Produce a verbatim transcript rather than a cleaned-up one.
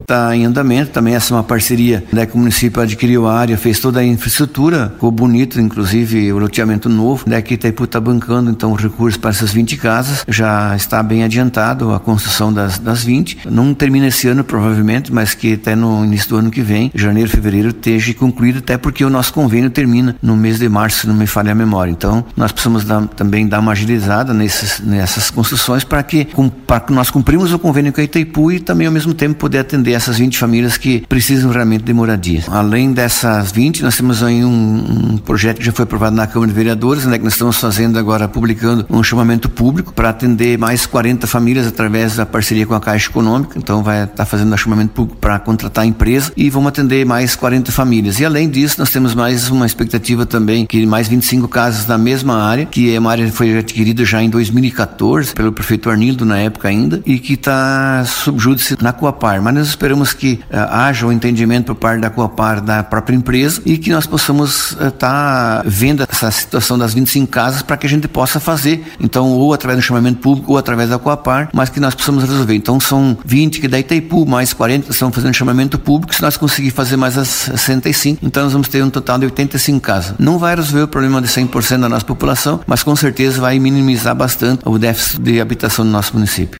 está em andamento. Também essa é uma parceria, né, que o município adquiriu a área, fez toda a infraestrutura, ficou bonito, inclusive o loteamento novo, né, que Itaipu está bancando então os recursos para essas vinte casas. Já está bem adiantado a construção das, das vinte. Não termina esse ano provavelmente, mas que até no início do ano que vem, janeiro, fevereiro, esteja concluído, até porque o nosso convênio termina no mês de março, se não me falha a memória. Então, nós precisamos dar, também dar uma agilizada nesses, nessas construções para que, com, para que nós cumprimos o convênio com a Itaipu e também ao mesmo tempo poder atender essas vinte famílias que precisam realmente de moradia. Além dessas vinte, nós temos aí um, um projeto que já foi aprovado na Câmara de Vereadores, né, que nós estamos fazendo agora, publicando um chamamento público para atender mais quarenta famílias através da parceria com a Caixa Econômica. Então vai estar tá fazendo um chamamento público para contratar a empresa e vamos atender mais quarenta famílias. E além disso, nós temos mais uma expectativa também, que mais vinte e cinco casas na mesma área, que é uma área que foi adquirida já em dois mil e quatorze pelo prefeito Arnildo na época ainda, e que está subjúdice na Coapar. Mas nós esperamos que uh, haja o um entendimento por parte da Coapar, da própria empresa, e que nós possamos estar uh, tá vendo essa situação das vinte e cinco casas para que a gente possa fazer, então, ou através do chamamento público ou através da Coapar, mas que nós possamos resolver. Então são vinte que da Itaipu, mais quarenta que estão fazendo chamamento público. Se nós conseguir fazer mais as sessenta e cinco, então nós vamos ter um total de oitenta e cinco casas. Não vai resolver o problema de cem por cento da nossa população, mas com certeza vai minimizar bastante o déficit de habitação no nosso município.